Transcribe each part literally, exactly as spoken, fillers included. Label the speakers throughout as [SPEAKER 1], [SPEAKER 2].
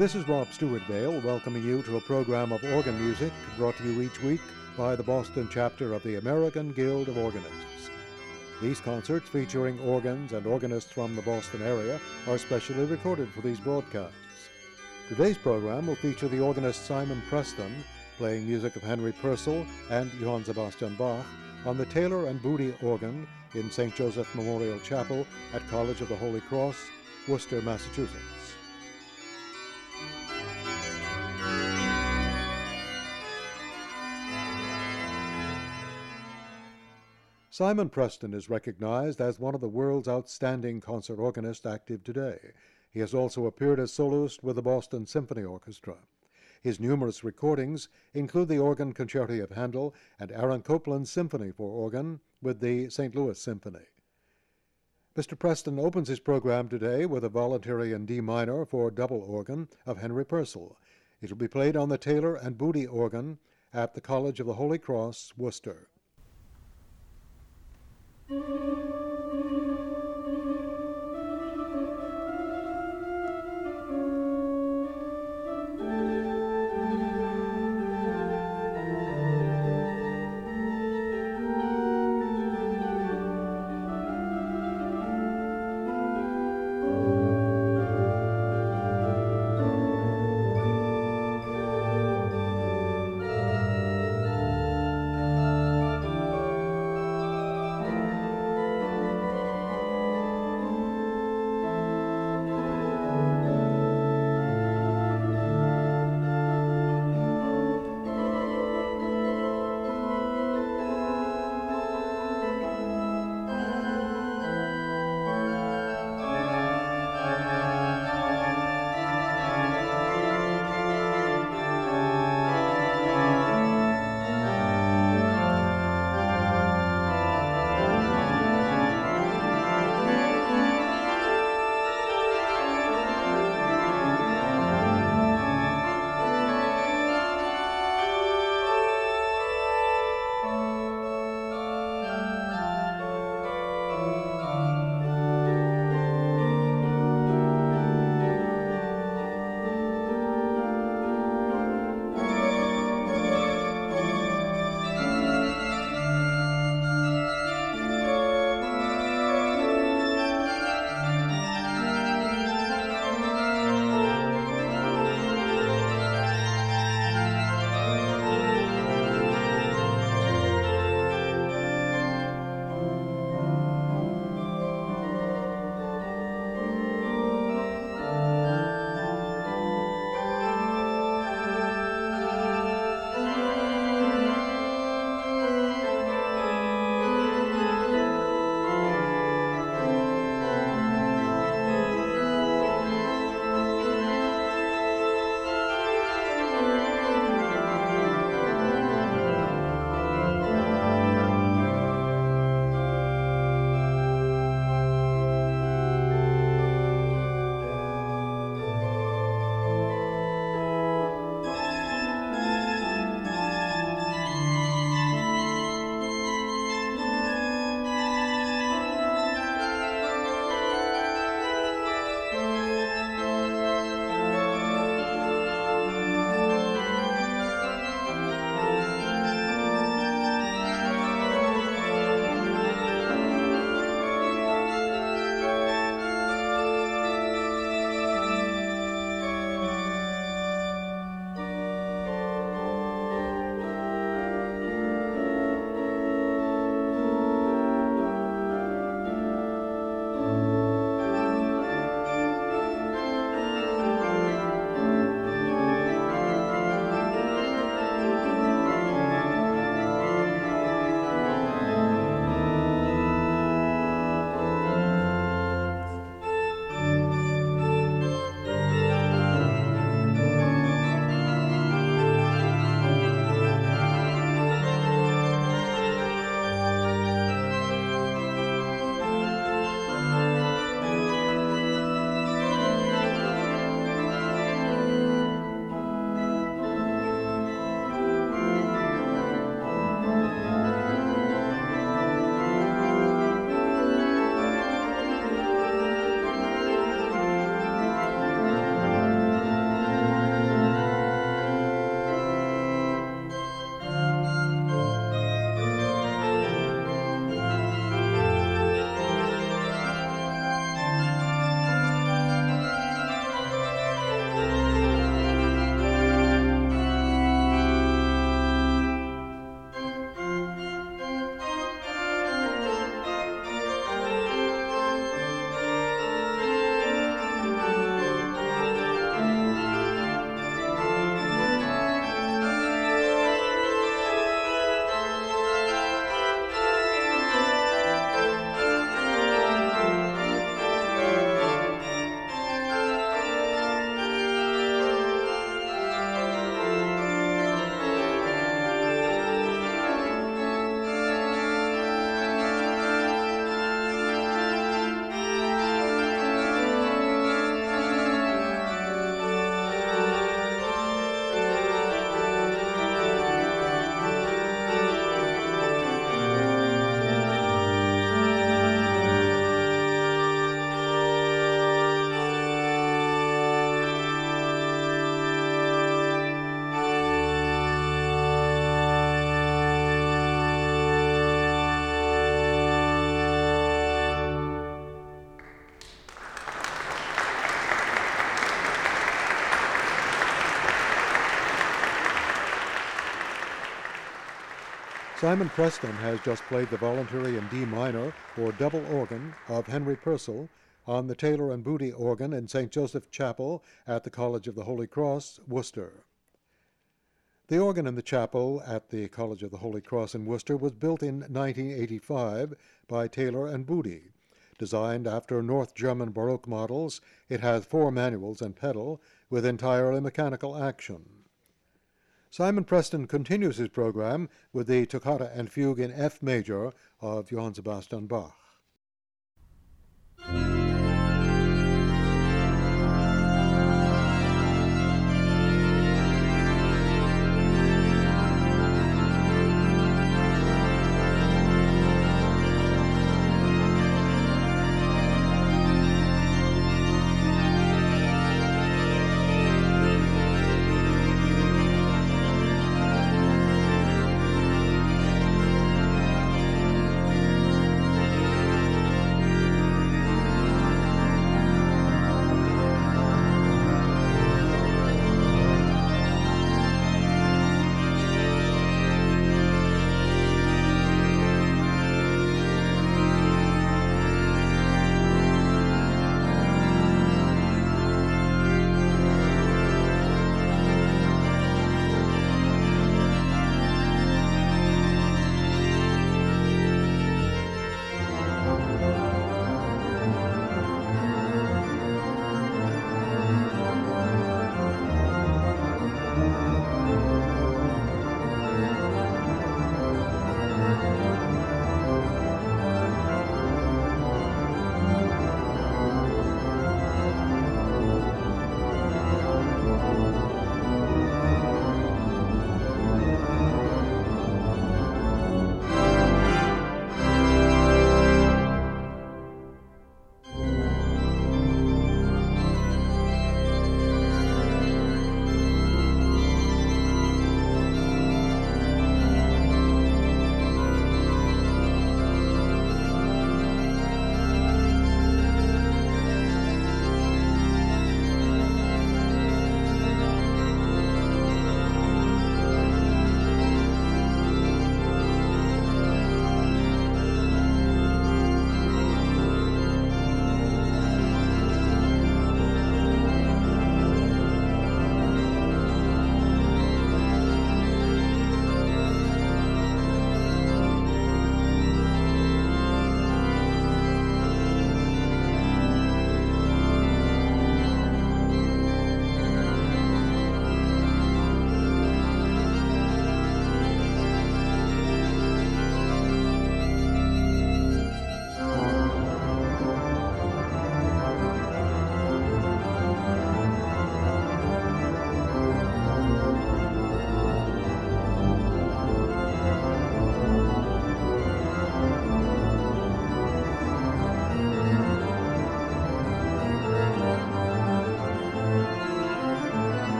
[SPEAKER 1] This is Rob Stewart Vale welcoming you to a program of organ music brought to you each week by the Boston chapter of the American Guild of Organists. These concerts, featuring organs and organists from the Boston area, are specially recorded for these broadcasts. Today's program will feature the organist Simon Preston playing music of Henry Purcell and Johann Sebastian Bach on the Taylor and Booty organ in Saint Joseph Memorial Chapel at College of the Holy Cross, Worcester, Massachusetts. Simon Preston is recognized as one of the world's outstanding concert organists active today. He has also appeared as soloist with the Boston Symphony Orchestra. His numerous recordings include the Organ Concerti of Handel and Aaron Copland's Symphony for Organ with the Saint Louis Symphony. Mister Preston opens his program today with a voluntary in D minor for double organ of Henry Purcell. It will be played on the Taylor and Booty organ at the College of the Holy Cross, Worcester. Simon Preston has just played the voluntary in D minor or double organ of Henry Purcell on the Taylor and Booty organ in Saint Joseph Chapel at the College of the Holy Cross, Worcester. The organ in the chapel at the College of the Holy Cross in Worcester was built in nineteen eighty-five by Taylor and Booty. Designed after North German Baroque models, it has four manuals and pedal with entirely mechanical action. Simon Preston continues his program with the Toccata and Fugue in F major of Johann Sebastian Bach.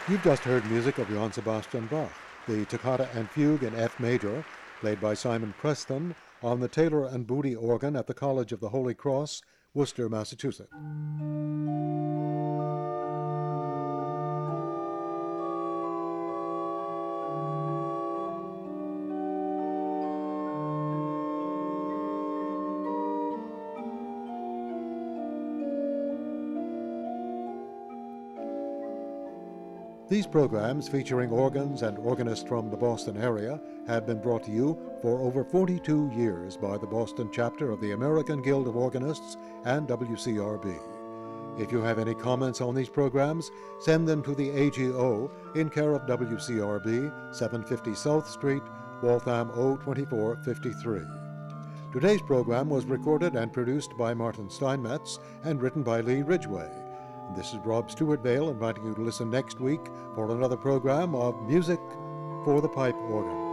[SPEAKER 1] You've just heard music of Johann Sebastian Bach, the Toccata and Fugue in F major, played by Simon Preston on the Taylor and Booty organ at the College of the Holy Cross, Worcester, Massachusetts. These programs, featuring organs and organists from the Boston area, have been brought to you for over forty-two years by the Boston chapter of the American Guild of Organists and W C R B. If you have any comments on these programs, send them to the A G O in care of W C R B, seven fifty South Street, Waltham O twenty-four fifty-three. Today's program was recorded and produced by Martin Steinmetz and written by Lee Ridgway. This is Rob Stewart Vale inviting you to listen next week for another program of Music for the Pipe Organ.